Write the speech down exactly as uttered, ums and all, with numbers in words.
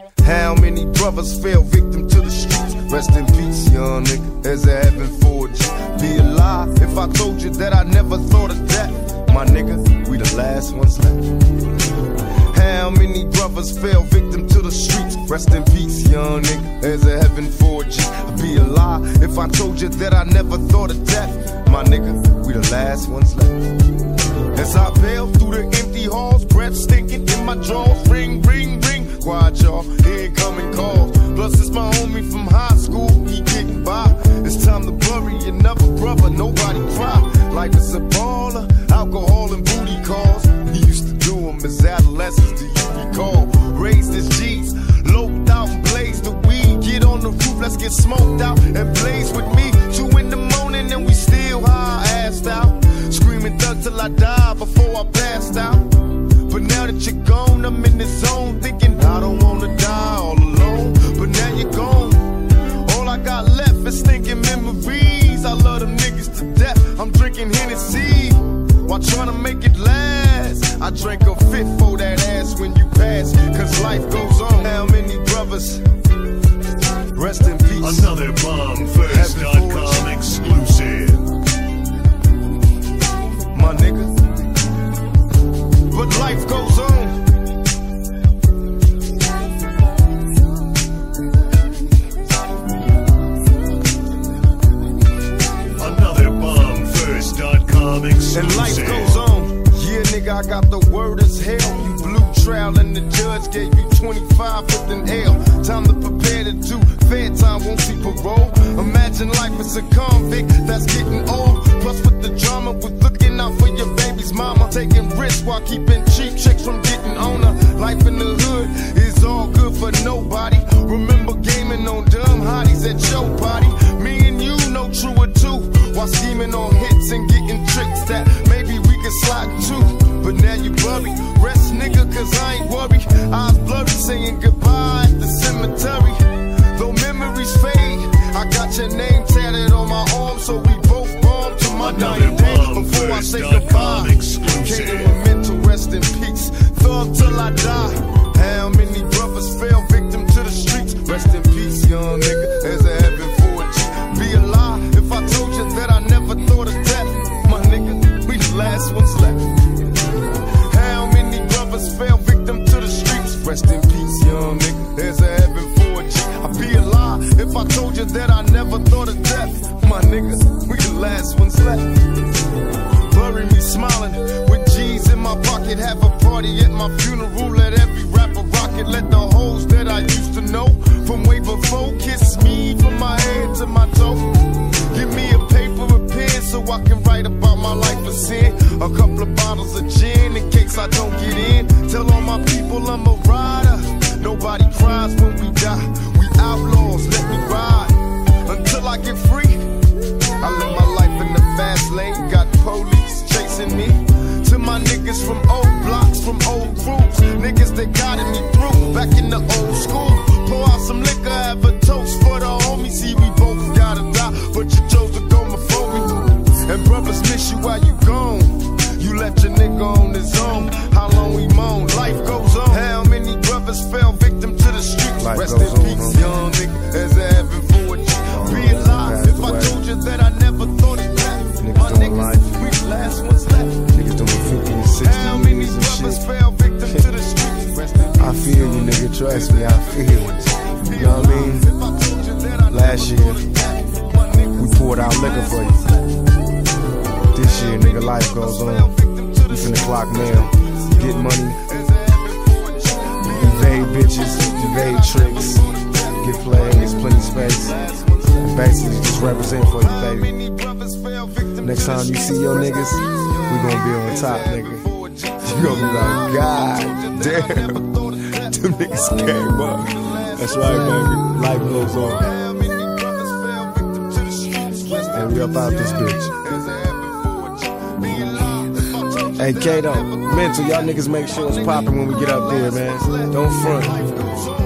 How many brothers fell victim to the streets? Rest in peace, young nigga, there's a heaven for you. Be a lie if I told you that I never thought of death. My nigga, we the last ones left. How many brothers fell victim to the streets? Rest in peace, young nigga, there's a heaven for you. Be a lie if I told you that I never thought of death. My nigga, we the last ones left. As I bail through the empty halls, breath stinking in my drawers. Ring, ring, ring, quiet y'all, incoming calls. Plus it's my homie from high school, he getting by. It's time to bury another brother, nobody cry. Life is a baller, alcohol and booty calls. We used to do them as adolescents, do you recall? Raised as G's, loped out and blazed the weed. Get on the roof, let's get smoked out and blaze with me. Two in the morning and we still high, assed out. Screaming thug till I die before I passed out. But now that you're gone, I'm in the zone, thinking I don't wanna die all alone. But now you're gone, all I got left is thinking memories. I love them niggas to death, I'm drinking Hennessy while trying to make it last. I drank a fifth for that ass when you pass, cause life goes on. How many brothers, rest in peace. Another bomb first dot com exclusive. My nigga, but life goes on. Another bomb first dot com exclusive. And life goes on. Yeah, nigga, I got the word as hell. You blew trial and the judge gave you twenty-five with an L. Time to prepare to do fair time, won't see parole. Imagine life as a convict that's getting old. Plus with the drama, with looking out for your baby's mama. Taking risks while keeping cheap checks from getting on her. Life in the hood is all good for nobody. Remember gaming on dumb hotties at your party. Me and you know true or two. While scheming on hits and getting tricks that maybe we can slide to. But now you buried. Rest nigga, cause I ain't worried. Eyes blurry saying goodbye at the cemetery. Though memories fade, I got your name tatted on my arm, so we both bomb to my dying day. Before I say goodbye, kingdom of mental rest in peace. Thug till I die. How many brothers fell victim to the streets? Rest in peace, young nigga, there's a heaven for you. Be a lie if I told you that I never thought of death. My nigga, we the last ones left. How many brothers fell victim to the streets? Rest in peace, young nigga, there's a heaven for you. I'd be a lie if I told you that I never thought of death. My nigga, we the last ones left. Bury me smiling with G's in my pocket. Have a party at my funeral. Let every rapper rock it. Let the hoes that I used to know from way before kiss me from my head to my toe. Give me a paper and pen so I can write about my life of sin. A couple of bottles of gin in case I don't get in. Tell all my people I'm a rider. Nobody cries when we die. We outlaws, let me ride until I get free. I live my life in the fast lane. Got police chasing me. To my niggas from old blocks, from old crews, niggas that guided me through back in the old school. Pour out some liquor, have a toast for the homies. See, we both gotta die, but you chose to go before me. And brothers miss you while you gone. You left your nigga on his own. How long we moan? Life goes on. How many brothers fell victim to the streets? Life Rest in peace, young nigga, there's a heaven for you. Be alive if I told you that I never thought of that. Niggas My doing niggas, life. we the last ones left. Niggas doing fifty and sixty How many years and brothers shit. fell victim to the streets? Rest in peace. I feel you, nigga, trust me, I feel you. You know what I mean? Last year, we poured out liquor for you. This year, nigga, life goes on. We finna clock mail, get money, evade bitches, evade tricks, get played, there's plenty space. And basically just represent for you, baby. Next time you see your niggas, we gonna be on top, nigga. You gonna be like, God damn, them niggas came up. That's right, baby. Life goes on. And we up out this bitch. Hey, Kato, mental, y'all niggas make sure it's poppin' when we get up there, man. Don't front.